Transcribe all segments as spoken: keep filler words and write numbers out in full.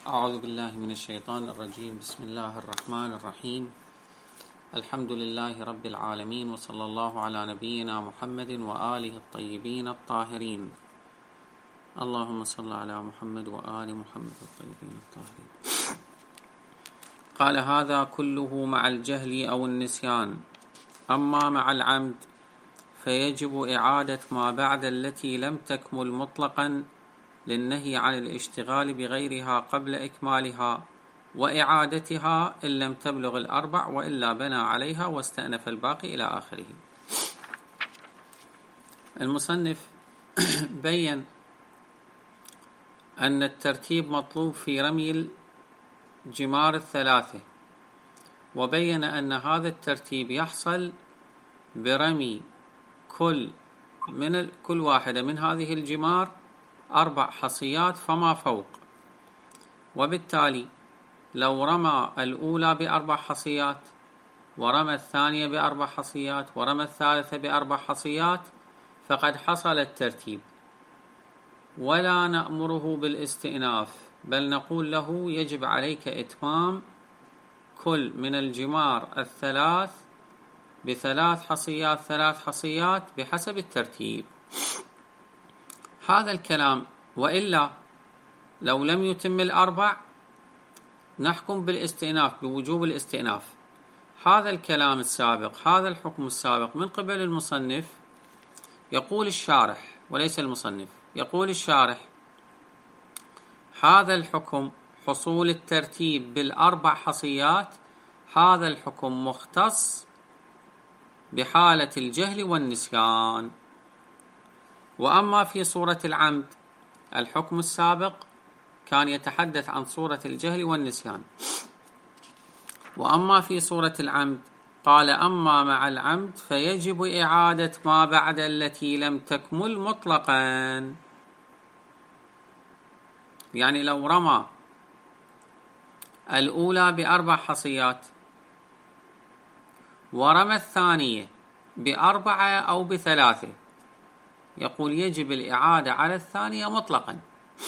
أعوذ بالله من الشيطان الرجيم. بسم الله الرحمن الرحيم. الحمد لله رب العالمين، وصلى الله على نبينا محمد وآله الطيبين الطاهرين. اللهم صل على محمد وآل محمد الطيبين الطاهرين. قال: هذا كله مع الجهل أو النسيان، أما مع العمد فيجب إعادة ما بعد التي لم تكمل مطلقا للنهي عن الاشتغال بغيرها قبل إكمالها، وإعادتها إن لم تبلغ الأربع، وإلا بنى عليها واستأنف الباقي إلى آخره. المصنف بين أن الترتيب مطلوب في رمي الجمار الثلاثة، وبين أن هذا الترتيب يحصل برمي كل من كل واحدة من هذه الجمار أربع حصيات فما فوق، وبالتالي لو رمى الأولى بأربع حصيات، ورمى الثانية بأربع حصيات، ورمى الثالثة بأربع حصيات، فقد حصل الترتيب، ولا نأمره بالاستئناف، بل نقول له يجب عليك إتمام كل من الجمار الثلاث بثلاث حصيات ثلاث حصيات بحسب الترتيب. هذا الكلام، وإلا لو لم يتم الأربع نحكم بالاستئناف، بوجوب الاستئناف. هذا الكلام السابق، هذا الحكم السابق من قبل المصنف، يقول الشارح وليس المصنف، يقول الشارح: هذا الحكم حصول الترتيب بالأربع حصيات، هذا الحكم مختص بحالة الجهل والنسيان. وأما في صورة العمد، الحكم السابق كان يتحدث عن صورة الجهل والنسيان، وأما في صورة العمد قال: أما مع العمد فيجب إعادة ما بعد التي لم تكمل مطلقا. يعني لو رمى الأولى بأربع حصيات، ورمى الثانية بأربعة أو بثلاثة، يقول يجب الإعادة على الثانية مطلقا.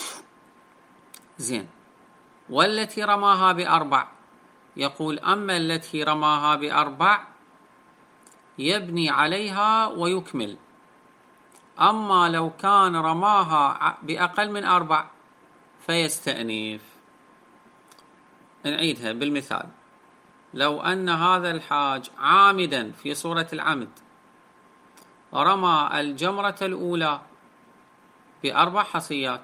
زين. والتي رماها بأربع، يقول أما التي رماها بأربع يبني عليها ويكمل، أما لو كان رماها بأقل من أربع فيستأنف. نعيدها بالمثال: لو أن هذا الحاج عامدا في صورة العمد رمى الجمرة الأولى بأربع حصيات،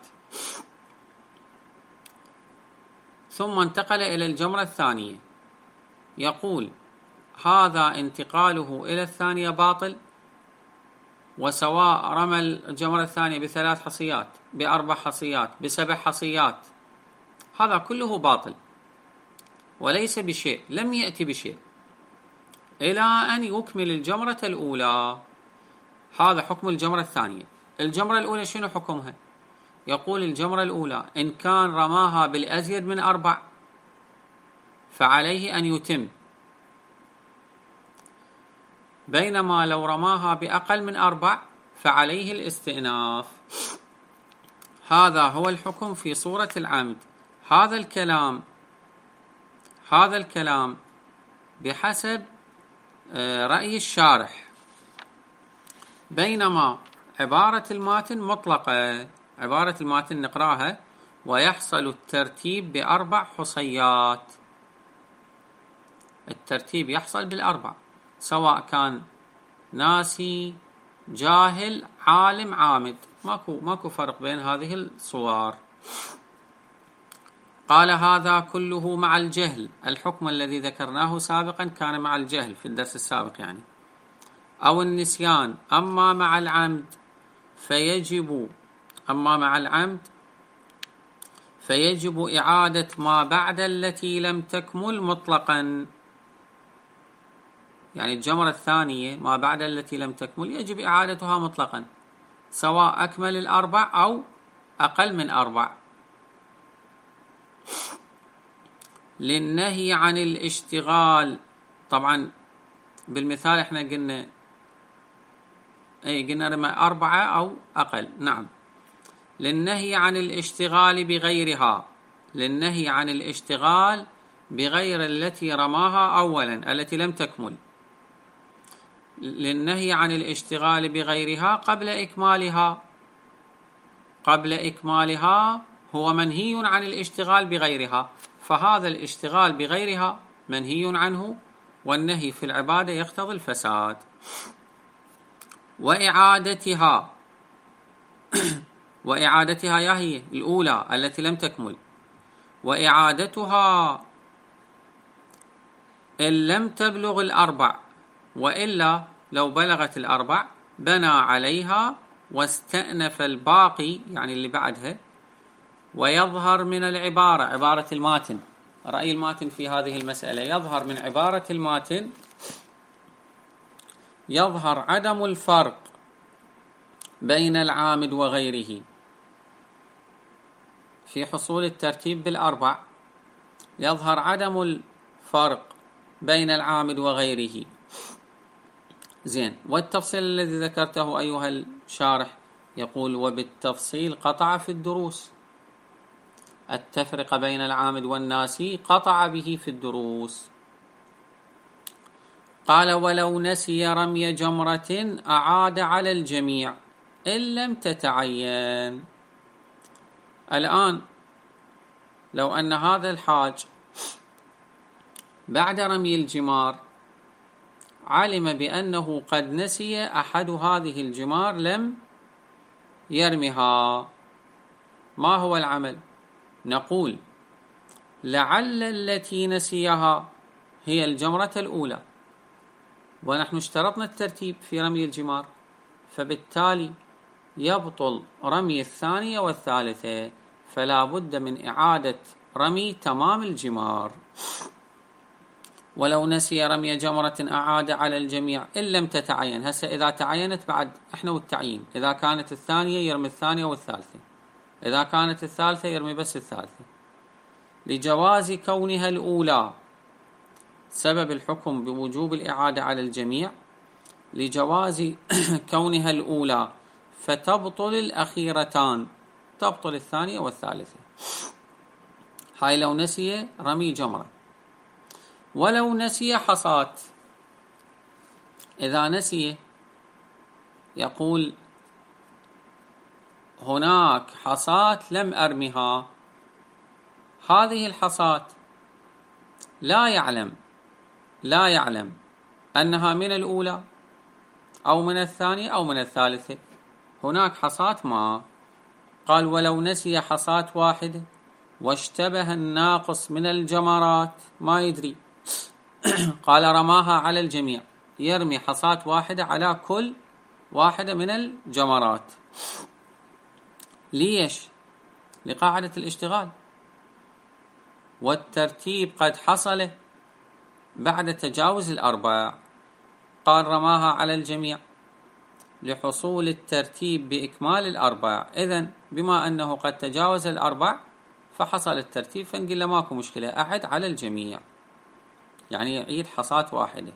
ثم انتقل إلى الجمرة الثانية، يقول هذا انتقاله إلى الثانية باطل، وسواء رمى الجمرة الثانية بثلاث حصيات، بأربع حصيات، بسبع حصيات، هذا كله باطل وليس بشيء، لم يأتي بشيء إلى أن يكمل الجمرة الأولى. هذا حكم الجمرة الثانية. الجمرة الأولى شنو حكمها؟ يقول الجمرة الأولى إن كان رماها بالأزيد من أربع فعليه أن يتم، بينما لو رماها بأقل من أربع فعليه الاستئناف. هذا هو الحكم في صورة العمد. هذا الكلام هذا الكلام بحسب رأي الشارح، بينما عبارة الماتن مطلقة. عبارة الماتن نقراها: ويحصل الترتيب بأربع حصيات. الترتيب يحصل بالأربع، سواء كان ناسي، جاهل، عالم، عامد، ماكو ماكو فرق بين هذه الصور. قال: هذا كله مع الجهل. الحكم الذي ذكرناه سابقا كان مع الجهل في الدرس السابق يعني، أو النسيان. أما مع العمد فيجب أما مع العمد فيجب إعادة ما بعد التي لم تكمل مطلقا. يعني الجمرة الثانية ما بعد التي لم تكمل يجب إعادتها مطلقا، سواء أكمل الأربع أو أقل من أربع، للنهي عن الاشتغال. طبعا بالمثال احنا قلنا اي قلنا رمى أربعة أو أقل. نعم. للنهي عن الاشتغال بغيرها، للنهي عن الاشتغال بغير التي رماها أولا التي لم تكمل، للنهي عن الاشتغال بغيرها قبل إكمالها. قبل إكمالها هو منهي عن الاشتغال بغيرها، فهذا الاشتغال بغيرها منهي عنه، والنهي في العبادة يقتضي الفساد. وإعادتها وإعادتها يا هي الأولى التي لم تكمل، وإعادتها إن لم تبلغ الأربع، وإلا لو بلغت الأربع بنى عليها واستأنف الباقي يعني اللي بعدها. ويظهر من العبارة، عبارة الماتن، رأي الماتن في هذه المسألة، يظهر من عبارة الماتن يظهر عدم الفرق بين العامد وغيره في حصول الترتيب بالأربع، يظهر عدم الفرق بين العامد وغيره. زين، والتفصيل الذي ذكرته أيها الشارح يقول وبالتفصيل قطع في الدروس، التفرقة بين العامد والناسي قطع به في الدروس. قال ولو نسي رمي جمرة أعاد على الجميع إن لم تتعين. الآن لو أن هذا الحاج بعد رمي الجمار علم بأنه قد نسي أحد هذه الجمار لم يرمها، ما هو العمل؟ نقول لعل التي نسيها هي الجمرة الأولى، ونحن اشترطنا الترتيب في رمي الجمار، فبالتالي يبطل رمي الثانية والثالثة، فلا بد من إعادة رمي تمام الجمار. ولو نسي رمي جمرة أعاد على الجميع إن لم تتعين. هسه إذا تعينت بعد إحنا والتعيين، إذا كانت الثانية يرمي الثانية والثالثة، إذا كانت الثالثة يرمي بس الثالثة. لجواز كونها الأولى سبب الحكم بوجوب الإعادة على الجميع، لجواز كونها الأولى فتبطل الأخيرتان، تبطل الثانية والثالثة. هاي لو نسي رمي جمرة. ولو نسي حصاة، إذا نسي يقول هناك حصاة لم أرمها، هذه الحصاة لا يعلم لا يعلم أنها من الأولى أو من الثانية أو من الثالثة، هناك حصاة ما. قال ولو نسي حصاة واحدة واشتبه الناقص من الجمرات ما يدري، قال رماها على الجميع، يرمي حصاة واحدة على كل واحدة من الجمرات. ليش؟ لقاعدة الاشتغال، والترتيب قد حصل بعد تجاوز الأربع. قال رماها على الجميع لحصول الترتيب بإكمال الأربع، إذن بما أنه قد تجاوز الأربع فحصل الترتيب، فنقول له ماكو مشكلة أعد على الجميع، يعني يعيد حصاة واحدة.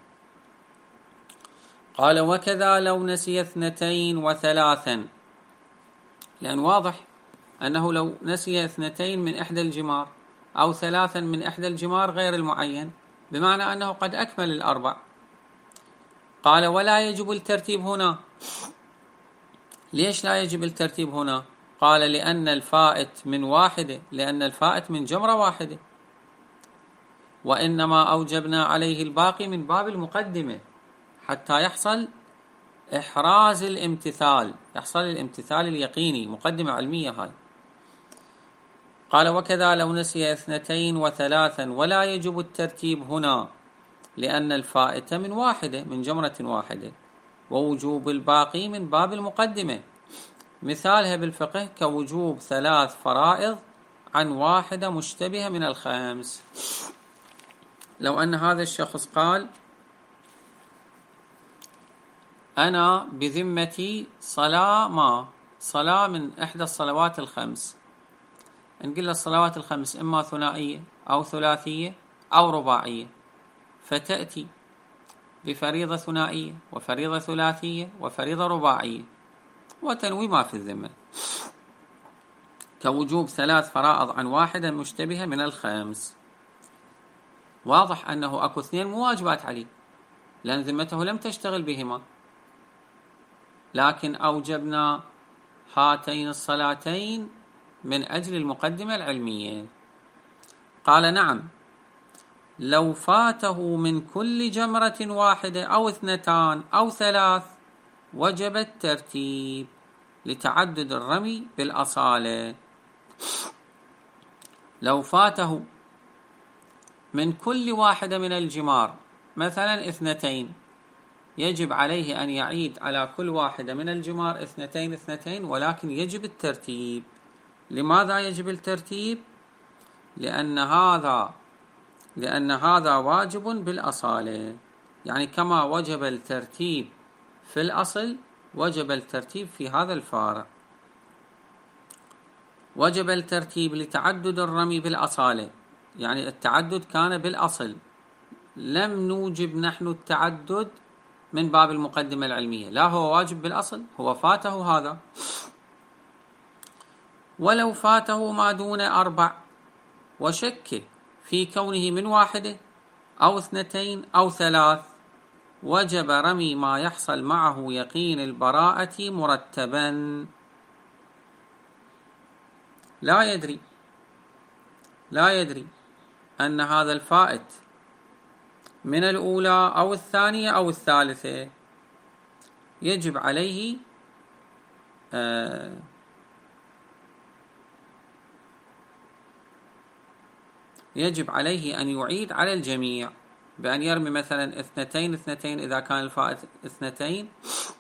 قال وكذا لو نسي اثنتين وثلاثا، لأن واضح أنه لو نسي اثنتين من إحدى الجمار أو ثلاثا من إحدى الجمار غير المعين، بمعنى أنه قد أكمل الأربع. قال ولا يجب الترتيب هنا. ليش لا يجب الترتيب هنا؟ قال لأن الفائت من واحدة، لأن الفائت من جمرة واحدة، وإنما أوجبنا عليه الباقي من باب المقدمة حتى يحصل إحراز الامتثال، يحصل الامتثال اليقيني، مقدمة علمية هاي. قال وكذا لو نسي اثنتين وثلاثا ولا يجب الترتيب هنا، لأن الفائت من واحدة، من جمرة واحدة، ووجوب الباقي من باب المقدمة. مثالها بالفقه كوجوب ثلاث فرائض عن واحدة مشتبهة من الخمس. لو أن هذا الشخص قال أنا بذمتي صلاة ما صلاة من إحدى الصلوات الخمس، نقول له الصلوات الخمس إما ثنائية أو ثلاثية أو رباعية، فتأتي بفريضة ثنائية وفريضة ثلاثية وفريضة رباعية وتنوي ما في الذمة. كوجوب ثلاث فرائض عن واحدة مشتبهة من الخمس. واضح أنه أكو اثنين مو واجبات عليه لأن ذمته لم تشتغل بهما، لكن أوجبنا هاتين الصلاتين من أجل المقدمة العلمية. قال نعم، لو فاته من كل جمرة واحدة أو اثنتان أو ثلاث وجب الترتيب لتعدد الرمي بالأصالة. لو فاته من كل واحدة من الجمار مثلا اثنتين، يجب عليه أن يعيد على كل واحدة من الجمار اثنتين اثنتين، ولكن يجب الترتيب. لماذا يجب الترتيب؟ لأن هذا لأن هذا واجب بالأصالة، يعني كما وجب الترتيب في الأصل وجب الترتيب في هذا الفارع. وجب الترتيب لتعدد الرمي بالأصالة، يعني التعدد كان بالأصل، لم نوجب نحن التعدد من باب المقدمة العلمية، لا هو واجب بالأصل، هو فاته هذا. ولو فاته ما دون أربع وشك في كونه من واحدة أو اثنتين أو ثلاث وجب رمي ما يحصل معه يقين البراءة مرتبا. لا يدري لا يدري أن هذا الفائت من الأولى أو الثانية أو الثالثة، يجب عليه آه يجب عليه أن يعيد على الجميع بأن يرمي مثلا اثنتين اثنتين، إذا كان الفائت اثنتين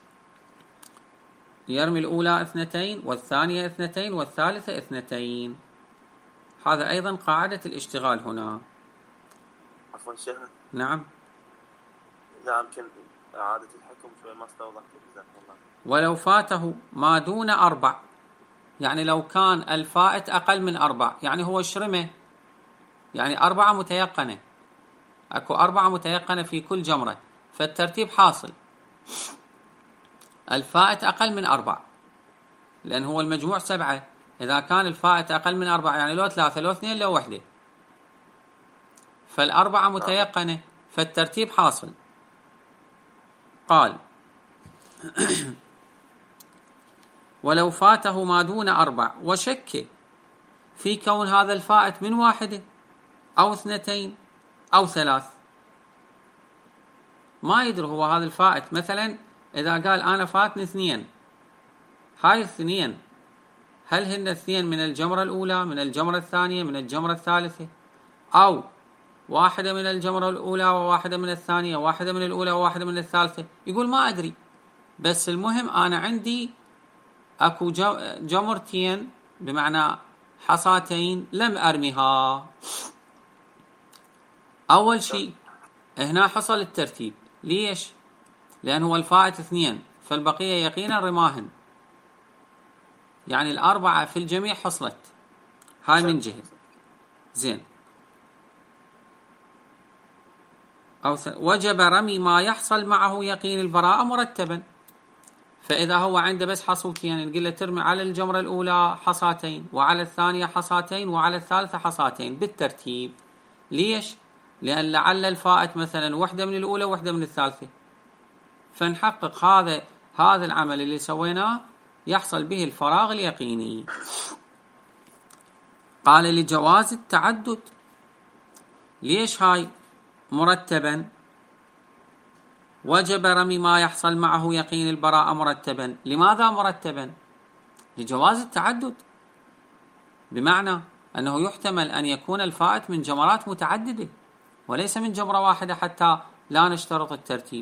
يرمي الأولى اثنتين والثانية اثنتين والثالثة اثنتين. هذا أيضا قاعدة الاشتغال هنا. عفوا شيخنا. نعم. إذا يمكن إعادة الحكم شوي ما استوضحت جزاكم الله. ولو فاته ما دون أربع، يعني لو كان الفائت أقل من أربع، يعني هو شرمه، يعني أربعة متيقنة، أكو أربعة متيقنة في كل جمرة، فالترتيب حاصل. الفائت أقل من أربع، لأن هو المجموع سبعة، إذا كان الفائت أقل من أربع يعني لو ثلاثة لو اثنين لو وحدة، فالأربعة متيقنة، فالترتيب حاصل. قال ولو فاته ما دون أربع وشك في كون هذا الفائت من واحدة أو اثنتين أو ثلاث، ما يدري هو هذا الفائت، مثلا إذا قال أنا فاتني اثنين، هاي الاثنين هل هن اثنين من الجمرة الأولى من الجمرة الثانية من الجمرة الثالثة، أو واحدة من الجمرة الأولى وواحدة من الثانية واحدة من الأولى وواحدة من الثالثة؟ يقول ما أدري، بس المهم أنا عندي أكو جمرتين بمعنى حصاتين لم أرميها. أول شيء هنا حصل الترتيب، ليش؟ لأن هو الفائت اثنين فالبقية يقينا رماهن، يعني الأربعة في الجميع حصلت، هاي من جهة. زين. أو وجب رمي ما يحصل معه يقين البراءة مرتبا، فإذا هو عنده بس حصوتين نقول له ترمي على الجمرة الأولى حصاتين وعلى الثانية حصاتين وعلى الثالثة حصاتين بالترتيب. ليش؟ لأن لعل الفائت مثلا وحدة من الأولى وحدة من الثالثة، فنحقق هذا هذا العمل اللي سويناه يحصل به الفراغ اليقيني. قال لجواز التعدد. ليش هاي مرتبا؟ وجب رمي ما يحصل معه يقين البراءة مرتبا. لماذا مرتبا؟ لجواز التعدد، بمعنى أنه يحتمل أن يكون الفائت من جمرات متعددة وليس من جمرة واحدة حتى لا نشترط الترتيب.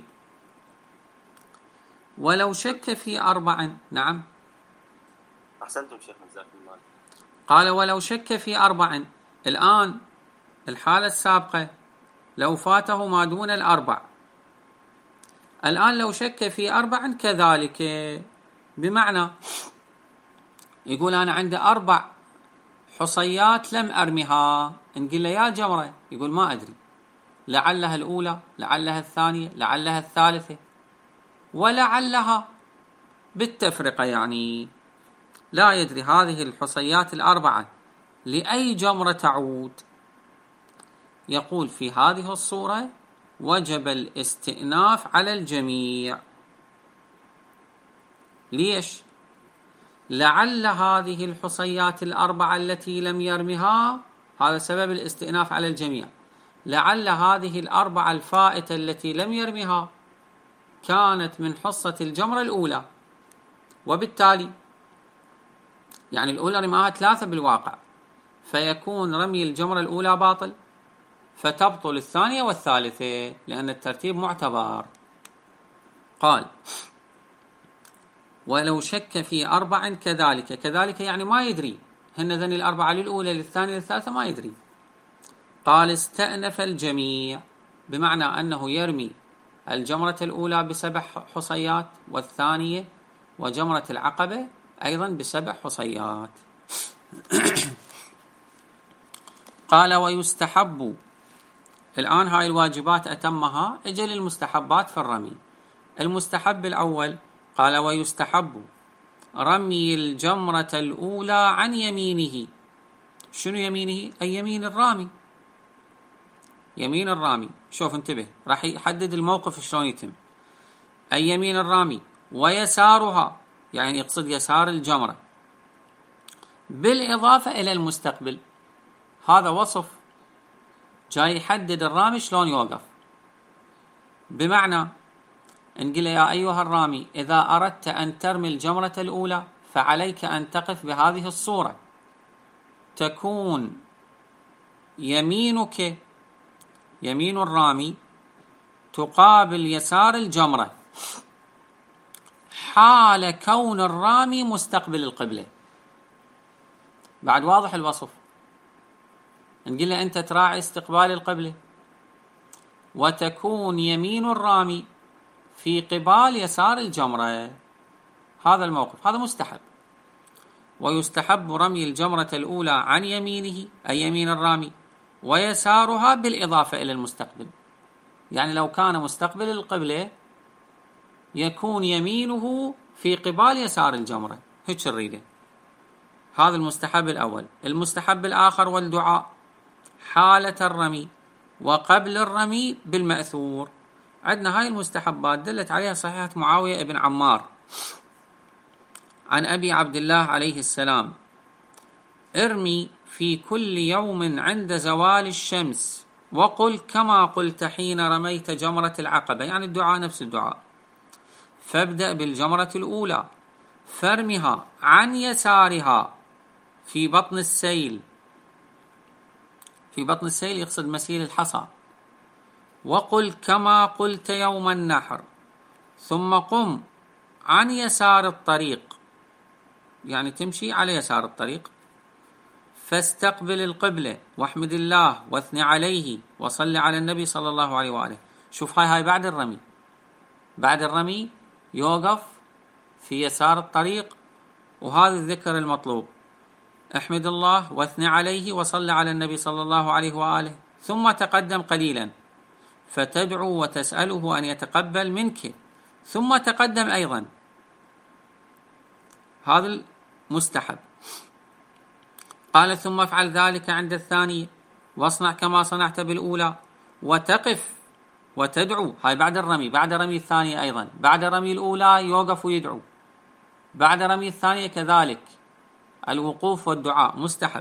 ولو شك في أربع. نعم. أحسنتم شيخ جزاكم الله. قال ولو شك في أربع. الآن الحالة السابقة لو فاته ما دون الأربع، الآن لو شك في أربع كذلك، بمعنى يقول أنا عندي أربع حصيات لم أرميها، نقول له يا جمرة، يقول ما أدري، لعلها الأولى لعلها الثانية لعلها الثالثة ولعلها بالتفرقة يعني. لا يدري هذه الحصيات الأربعة لأي جمرة تعود، يقول في هذه الصورة وجب الاستئناف على الجميع. ليش؟ لعل هذه الحصيات الأربعة التي لم يرمها، هذا سبب الاستئناف على الجميع، لعل هذه الأربعة الفائتة التي لم يرمها كانت من حصة الجمرة الأولى، وبالتالي يعني الأولى رماها ثلاثة بالواقع، فيكون رمي الجمرة الأولى باطل، فتبطل الثانية والثالثة لأن الترتيب معتبر. قال ولو شك في أربع كذلك، كذلك يعني ما يدري، هن ذن الأربعة للأولى للثانية للثالثة ما يدري. قال استأنف الجميع، بمعنى أنه يرمي الجمرة الأولى بسبع حصيات، والثانية وجمرة العقبة أيضا بسبع حصيات. قال ويستحب، الآن هاي الواجبات أتمها، أجل المستحبات في الرمي. المستحب الأول قال ويستحب رمي الجمرة الأولى عن يمينه. شنو يمينه؟ أي يمين الرامي، يمين الرامي. شوف انتبه، راح يحدد الموقف شلون يتم. أي يمين الرامي، ويسارها يعني يقصد يسار الجمرة، بالإضافة إلى المستقبل. هذا وصف جاي يحدد الرامي شلون يوقف. بمعنى نقول يا أيها الرامي إذا أردت أن ترمي الجمرة الأولى فعليك أن تقف بهذه الصورة، تكون يمينك، يمين الرامي تقابل يسار الجمرة حال كون الرامي مستقبل القبلة. بعد واضح الوصف. نقول له أنت تراعي استقبال القبلة، وتكون يمين الرامي في قبال يسار الجمرة. هذا الموقف، هذا مستحب. ويستحب رمي الجمرة الأولى عن يمينه أي يمين الرامي، ويسارها بالإضافة إلى المستقبل. يعني لو كان مستقبل القبلة يكون يمينه في قبال يسار الجمرة، هيك الريدة. هذا المستحب الأول. المستحب الآخر والدعاء حالة الرمي وقبل الرمي بالمأثور. عندنا هاي المستحبات دلت عليها صحيحة معاوية ابن عمار عن أبي عبد الله عليه السلام: ارمي في كل يوم عند زوال الشمس وقل كما قلت حين رميت جمرة العقبة، يعني الدعاء نفس الدعاء. فابدأ بالجمرة الأولى فارمها عن يسارها في بطن السيل، في بطن السيل يقصد مسيل الحصى، وقل كما قلت يوم النحر، ثم قم عن يسار الطريق، يعني تمشي على يسار الطريق، فاستقبل القبلة واحمد الله واثني عليه وصل على النبي صلى الله عليه وآله. شوف هاي هاي بعد الرمي، بعد الرمي يوقف في يسار الطريق، وهذا الذكر المطلوب: احمد الله واثني عليه وصل على النبي صلى الله عليه وآله، ثم تقدم قليلا فتدعو وتسأله أن يتقبل منك، ثم تقدم أيضا. هذا المستحب. قال ثم افعل ذلك عند الثانية واصنع كما صنعت بالأولى، وتقف وتدعو. هاي بعد الرمي، بعد رمي الثانية أيضا. بعد رمي الأولى يوقف ويدعو، بعد رمي الثانية كذلك الوقوف والدعاء مستحب.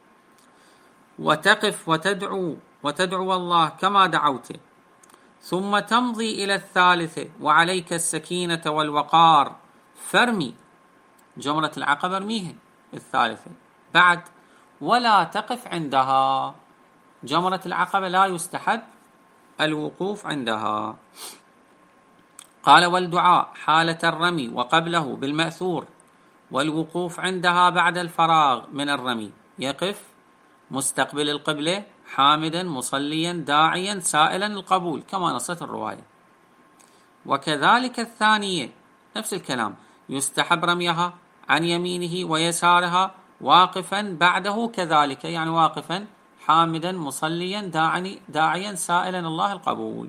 وتقف وتدعو وتدعو الله كما دعوت، ثم تمضي إلى الثالثة وعليك السكينة والوقار، فرمي جمرة العقبة ارميها الثالثة بعد، ولا تقف عندها. جمرة العقبة لا يستحب الوقوف عندها. قال والدعاء حالة الرمي وقبله بالمأثور، والوقوف عندها بعد الفراغ من الرمي، يقف مستقبل القبلة حامدا مصليا داعيا سائلا القبول كما نصت الرواية. وكذلك الثانية نفس الكلام، يستحب رميها عن يمينه ويسارها واقفا بعده كذلك، يعني واقفا حامدا مصليا داعيا سائلا الله القبول.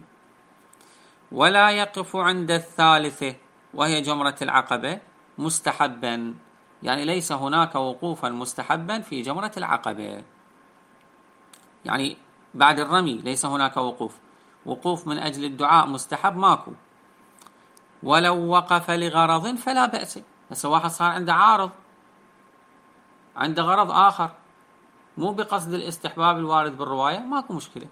ولا يقف عند الثالثة وهي جمرة العقبة مستحبا، يعني ليس هناك وقوفا مستحبا في جمرة العقبة، يعني بعد الرمي ليس هناك وقوف، وقوف من أجل الدعاء مستحب ماكو. ولو وقف لغرض فلا بأس. هسه واحد صار عنده عارض، عنده غرض آخر مو بقصد الاستحباب الوارد بالرواية، ماكو مشكلة.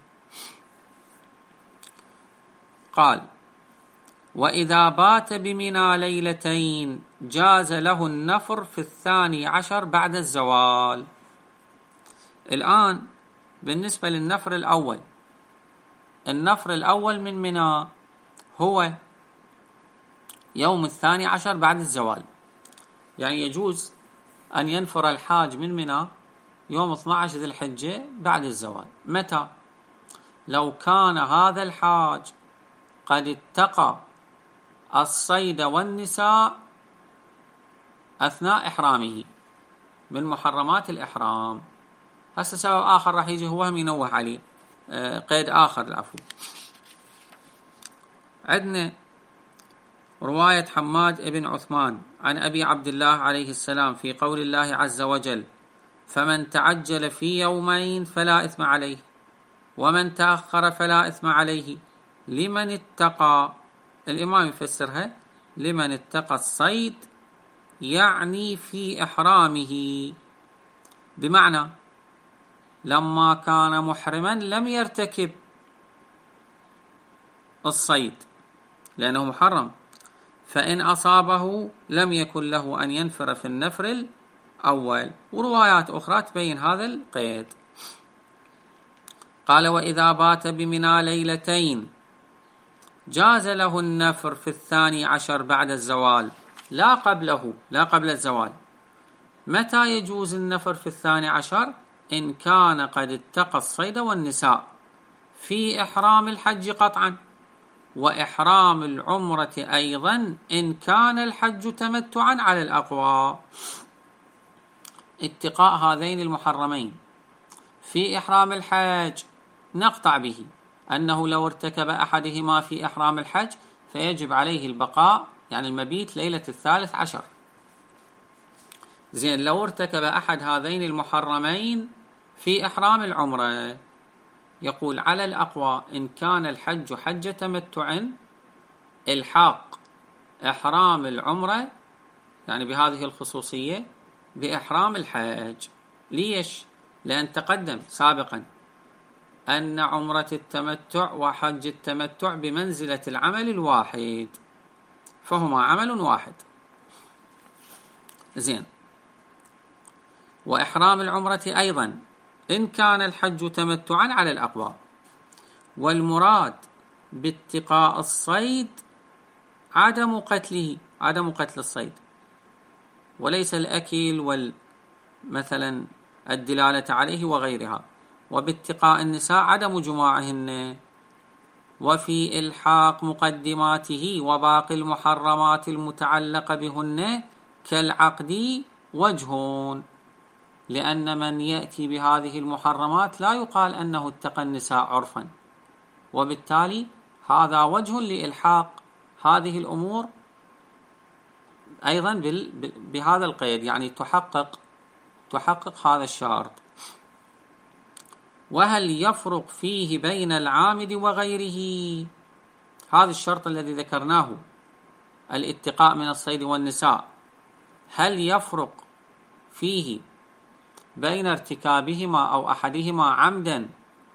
قال: وإذا بات بمنى ليلتين جاز له النفر في الثاني عشر بعد الزوال. الآن بالنسبة للنفر الأول، النفر الأول من منى هو يوم الثاني عشر بعد الزوال، يعني يجوز أن ينفر الحاج من منى يوم اثني عشر ذي الحجة بعد الزوال. متى؟ لو كان هذا الحاج قد اتقى الصيد والنساء أثناء إحرامه من محرمات الإحرام. هسه سبب آخر راح يجي هو هم ينوه عليه، آه قيد آخر العفو. عندنا رواية حماد ابن عثمان عن أبي عبد الله عليه السلام في قول الله عز وجل: فمن تعجل في يومين فلا إثم عليه ومن تأخر فلا إثم عليه لمن اتقى. الإمام يفسرها لمن اتقى الصيد، يعني في إحرامه، بمعنى لما كان محرما لم يرتكب الصيد لأنه محرم، فإن أصابه لم يكن له أن ينفر في النفر الأول. وروايات أخرى تبين هذا القيد. قال: وإذا بات بمنى ليلتين جاز له النفر في الثاني عشر بعد الزوال، لا قبله، لا قبل الزوال. متى يجوز النفر في الثاني عشر؟ إن كان قد اتقى الصيد والنساء في إحرام الحج قطعا، وإحرام العمرة أيضا إن كان الحج تمتعا على الأقوى. اتقاء هذين المحرمين في إحرام الحج نقطع به أنه لو ارتكب أحدهما في إحرام الحج فيجب عليه البقاء، يعني المبيت ليلة الثالث عشر. زين، لو ارتكب أحد هذين المحرمين في إحرام العمرة، يقول على الأقوى إن كان الحج حج تمتع الحاق إحرام العمرة، يعني بهذه الخصوصية، بإحرام الحج. ليش؟ لأن تقدم سابقا أن عمرة التمتع وحج التمتع بمنزلة العمل الواحد، فهما عمل واحد. زين، وإحرام العمرة أيضا إن كان الحج تمتعا على الأقوى. والمراد باتقاء الصيد عدم قتله، عدم قتل الصيد، وليس الأكل والمثلا الدلالة عليه وغيرها. وباتقاء النساء عدم جماعهن. وفي إلحاق مقدماته وباقي المحرمات المتعلقة بهن كالعقد وجهون، لأن من يأتي بهذه المحرمات لا يقال أنه اتقى النساء عرفا، وبالتالي هذا وجه لإلحاق هذه الأمور أيضا بهذا القيد، يعني تحقق تحقق هذا الشرط. وهل يفرق فيه بين العامد وغيره؟ هذا الشرط الذي ذكرناه، الاتقاء من الصيد والنساء، هل يفرق فيه بين ارتكابهما أو أحدهما عمدا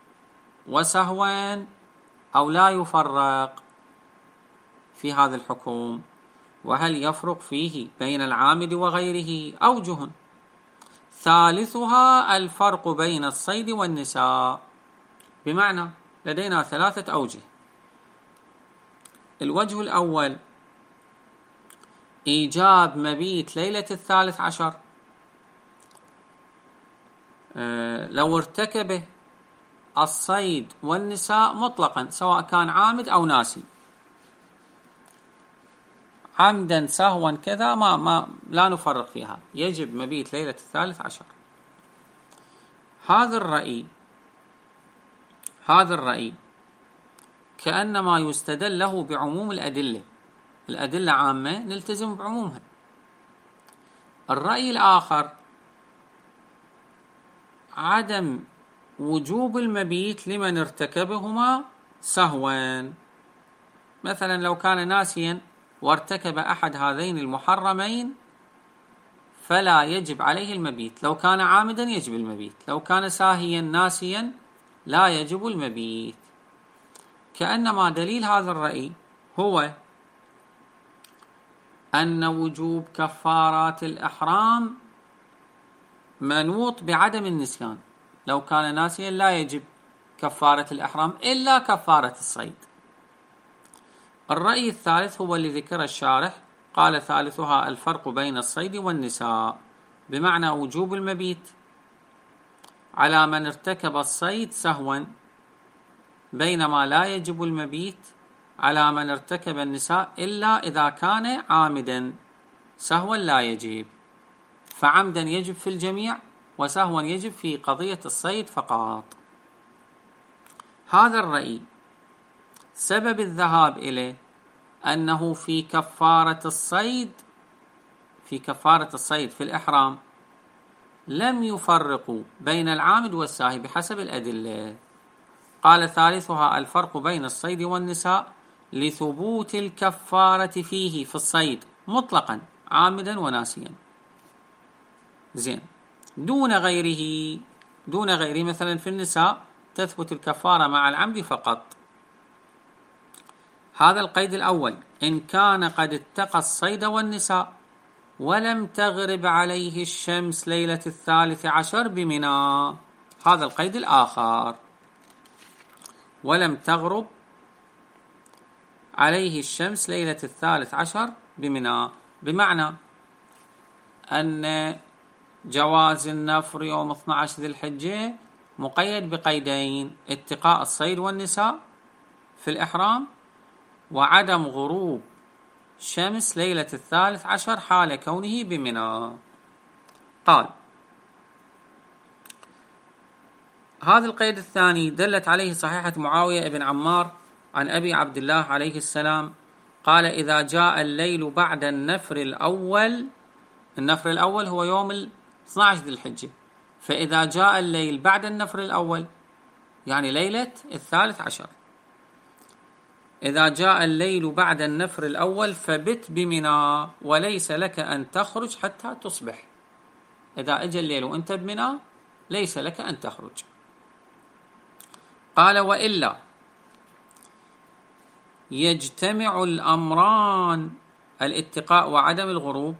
وسهوا أو لا يفرق في هذا الحكم؟ وهل يفرق فيه بين العامد وغيره؟ أوجه، ثالثها الفرق بين الصيد والنساء، بمعنى لدينا ثلاثة أوجه. الوجه الأول إيجاب مبيت ليلة الثالث عشر أه لو ارتكبه الصيد والنساء مطلقا، سواء كان عامد أو ناسي، عمدا سهوا كذا ما ما لا نفرق فيها، يجب مبيت ليلة الثالث عشر. هذا الرأي هذا الرأي كأنما يستدل له بعموم الأدلة، الأدلة عامة نلتزم بعمومها. الرأي الآخر عدم وجوب المبيت لمن ارتكبهما سهوا. مثلا لو كان ناسيا وارتكب أحد هذين المحرمين فلا يجب عليه المبيت، لو كان عامدا يجب المبيت، لو كان ساهيا ناسيا لا يجب المبيت. كأنما دليل هذا الرأي هو أن وجوب كفارات الإحرام منوط بعدم النسيان، لو كان ناسيا لا يجب كفارة الإحرام إلا كفارة الصيد. الرأي الثالث هو اللي ذكر الشارح، قال ثالثها الفرق بين الصيد والنساء، بمعنى وجوب المبيت على من ارتكب الصيد سهوا، بينما لا يجب المبيت على من ارتكب النساء إلا إذا كان عامدا، سهوا لا يجب، فعمدا يجب في الجميع وسهوا يجب في قضية الصيد فقط. هذا الرأي سبب الذهاب إليه أنه في كفارة الصيد في كفارة الصيد في الإحرام لم يفرقوا بين العامد والساهي بحسب الأدلة. قال ثالثها الفرق بين الصيد والنساء لثبوت الكفارة فيه في الصيد مطلقا عامدا وناسيا، زين، دون غيره دون غيره مثلا في النساء تثبت الكفارة مع العمد فقط. هذا القيد الأول، إن كان قد اتقى الصيد والنساء ولم تغرب عليه الشمس ليلة الثالث عشر بمنى. هذا القيد الآخر، ولم تغرب عليه الشمس ليلة الثالث عشر بمنى، بمعنى أن جواز النفر يوم اثني عشر ذي الحجة مقيد بقيدين: اتقاء الصيد والنساء في الإحرام، وعدم غروب شمس ليلة الثالث عشر حال كونه بمنى. قال هذا القيد الثاني دلت عليه صحيحة معاوية بن عمار عن أبي عبد الله عليه السلام قال: إذا جاء الليل بعد النفر الأول، النفر الأول هو يوم اثني عشر ذي الحجة، فإذا جاء الليل بعد النفر الأول يعني ليلة الثالث عشر، إذا جاء الليل بعد النفر الأول فبت بمنى وليس لك أن تخرج حتى تصبح. إذا أجى الليل وأنت بمنى ليس لك أن تخرج. قال: وإلا يجتمع الأمران، الاتقاء وعدم الغروب،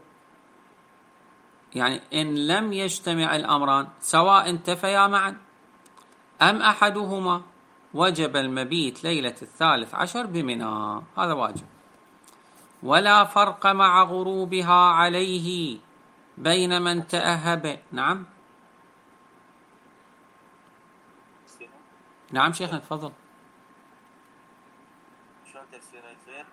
يعني إن لم يجتمع الأمران سواء انتفيا معا أم أحدهما وجب المبيت ليلة الثالث عشر بمنى، هذا واجب. ولا فرق مع غروبها عليه بين من تأهب. نعم نعم شيخنا تفضل. شلون تفسيره يصير؟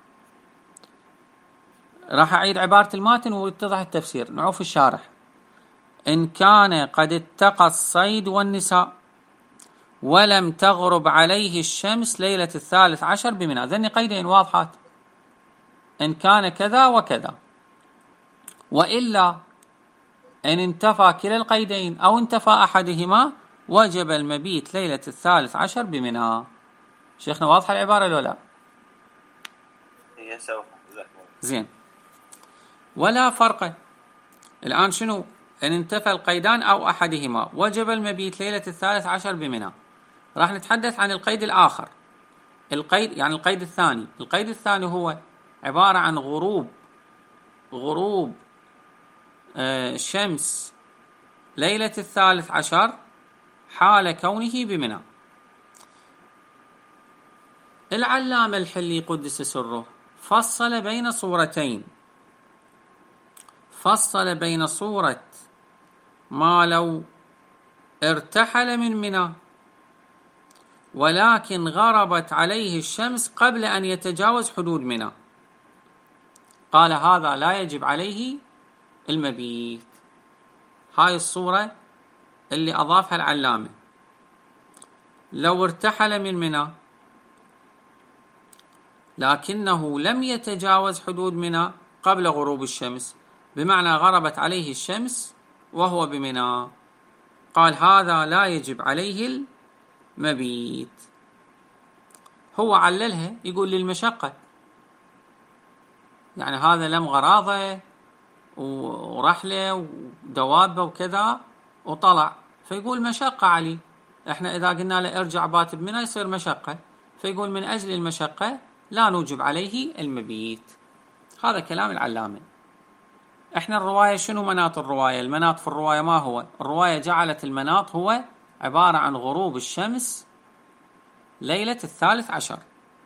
راح أعيد عبارة الماتن ويتضح التفسير. نعوف الشارح: إن كان قد اتقى الصيد والنساء ولم تغرب عليه الشمس ليلة الثالث عشر بمنى، ذني قيدين واضحات، إن كان كذا وكذا. وإلا إن انتفى كلا القيدين أو انتفى أحدهما وجب المبيت ليلة الثالث عشر بمنى. شيخنا واضحة العبارة لو لا؟ هي سوف زين. ولا فرق، الآن شنو؟ إن انتفى القيدان أو أحدهما وجب المبيت ليلة الثالث عشر بمنى. راح نتحدث عن القيد الآخر، القيد يعني القيد الثاني. القيد الثاني هو عبارة عن غروب غروب آه شمس ليلة الثالث عشر حال كونه بمنى. العلامة الحلي قدس سره فصل بين صورتين، فصل بين صورة ما لو ارتحل من منى ولكن غربت عليه الشمس قبل أن يتجاوز حدود منى، قال هذا لا يجب عليه المبيت. هاي الصورة اللي أضافها العلامة. لو ارتحل من منى لكنه لم يتجاوز حدود منى قبل غروب الشمس، بمعنى غربت عليه الشمس وهو بمنى. قال هذا لا يجب عليه المبيت. هو عللها يقول للمشقة، يعني هذا لم غراضة ورحلة ودوابة وكذا وطلع، فيقول مشقة علي. احنا اذا قلنا له ارجع بات بمنى يصير مشقة، فيقول من اجل المشقة لا نوجب عليه المبيت. هذا كلام العلامة. احنا الرواية شنو مناط الرواية؟ المناط في الرواية ما هو؟ الرواية جعلت المناط هو عبارة عن غروب الشمس ليلة الثالث عشر،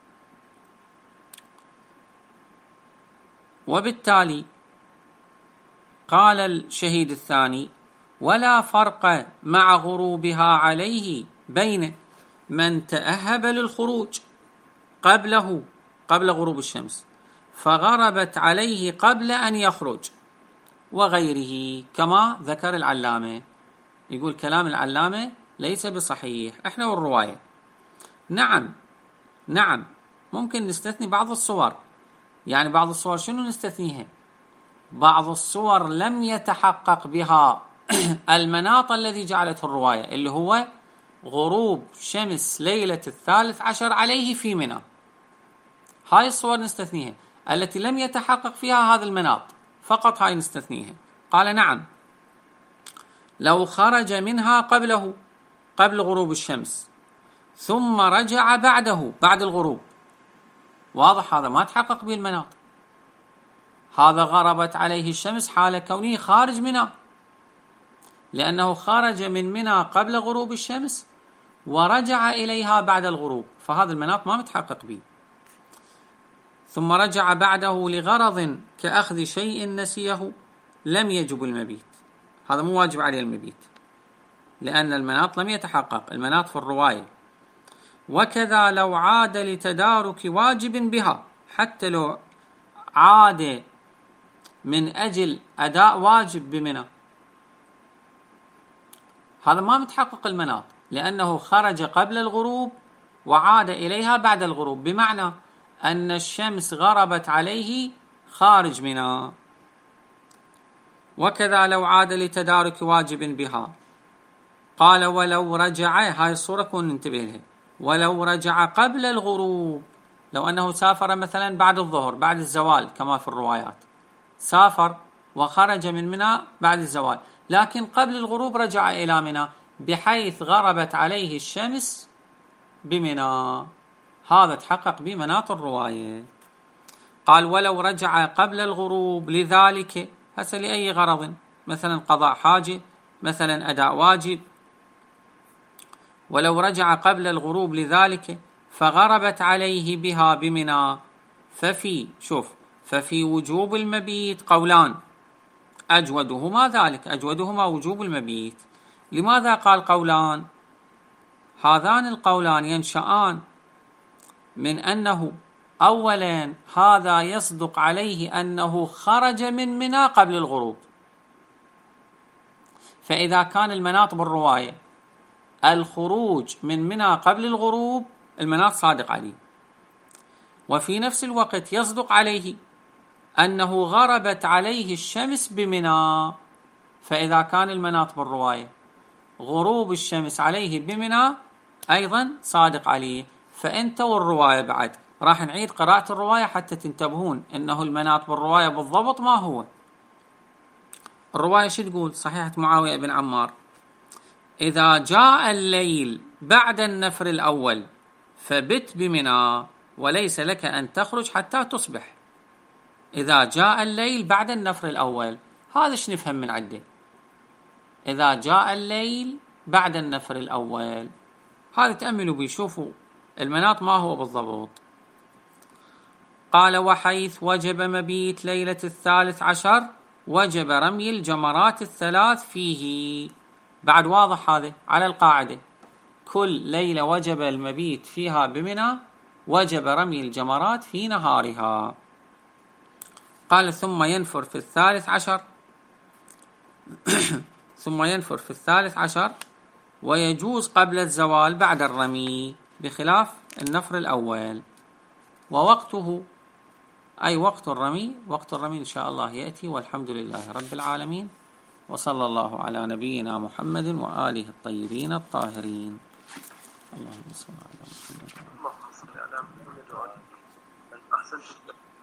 وبالتالي قال الشهيد الثاني ولا فرق مع غروبها عليه بين من تأهب للخروج قبله قبل غروب الشمس فغربت عليه قبل أن يخرج وغيره، كما ذكر العلامة. يقول كلام العلامة ليس بصحيح. احنا والرواية نعم نعم ممكن نستثني بعض الصور. يعني بعض الصور شنو نستثنيها؟ بعض الصور لم يتحقق بها المناط الذي جعلته الرواية، اللي هو غروب شمس ليلة الثالث عشر عليه في منى. هاي الصور نستثنيها، التي لم يتحقق فيها هذا المناط فقط هاي نستثنيها. قال نعم لو خرج منها قبله قبل غروب الشمس ثم رجع بعده بعد الغروب، واضح هذا ما تحقق به المناط. هذا غربت عليه الشمس حال كونه خارج منى، لأنه خرج من منى قبل غروب الشمس ورجع إليها بعد الغروب، فهذا المناط ما متحقق به. ثم رجع بعده لغرض كأخذ شيء نسيه لم يجب المبيت، هذا مو واجب عليه المبيت لأن المناط لم يتحقق، المناط في الرواية. وكذا لو عاد لتدارك واجب بها، حتى لو عاد من أجل أداء واجب بمنى، هذا ما متحقق المناط لأنه خرج قبل الغروب وعاد إليها بعد الغروب، بمعنى أن الشمس غربت عليه خارج منى. وكذا لو عاد لتدارك واجب بها. قال ولو رجع، هاي الصورة كون ننتبه لها، ولو رجع قبل الغروب، لو أنه سافر مثلا بعد الظهر بعد الزوال كما في الروايات، سافر وخرج من منى بعد الزوال، لكن قبل الغروب رجع إلى منى بحيث غربت عليه الشمس بمنى، هذا تحقق بمناط الرواية. قال ولو رجع قبل الغروب لذلك، هسه لأي غرض، مثلا قضاء حاجة، مثلا أداء واجب، ولو رجع قبل الغروب لذلك فغربت عليه بها بمنى ففي شوف ففي وجوب المبيت قولان، أجودهما ذلك، أجودهما وجوب المبيت. لماذا قال قولان؟ هذان القولان ينشأان من أنه أولا هذا يصدق عليه أنه خرج من منى قبل الغروب، فإذا كان المناط بالرواية الخروج من منى قبل الغروب، المناط صادق عليه. وفي نفس الوقت يصدق عليه أنه غربت عليه الشمس بمنى، فإذا كان المناط بالرواية غروب الشمس عليه بمنى أيضا صادق عليه. فأنت والرواية بعد راح نعيد قراءة الرواية حتى تنتبهون أنه المناط بالرواية بالضبط ما هو. الرواية شو تقول؟ صحيحة معاوية بن عمار: إذا جاء الليل بعد النفر الأول فبت بمنى وليس لك أن تخرج حتى تصبح. إذا جاء الليل بعد النفر الأول، هذا ايش نفهم من عده؟ إذا جاء الليل بعد النفر الأول، هذا تأملوا بيشوفوا المناط ما هو بالضبط. قال: وحيث وجب مبيت ليلة الثالث عشر وجب رمي الجمرات الثلاث فيه. بعد واضح هذا على القاعدة، كل ليلة وجب المبيت فيها بمنى وجب رمي الجمرات في نهارها. قال: ثم ينفر في الثالث عشر ثم ينفر في الثالث عشر ويجوز قبل الزوال بعد الرمي بخلاف النفر الأول، ووقته أي وقت الرمي، وقت الرمي إن شاء الله يأتي، والحمد لله رب العالمين، وصلى الله على نبينا محمد وآله الطيبين الطاهرين. اللهم صل على محمد. اللهم صل على محمد وعلى آله. أحسنت.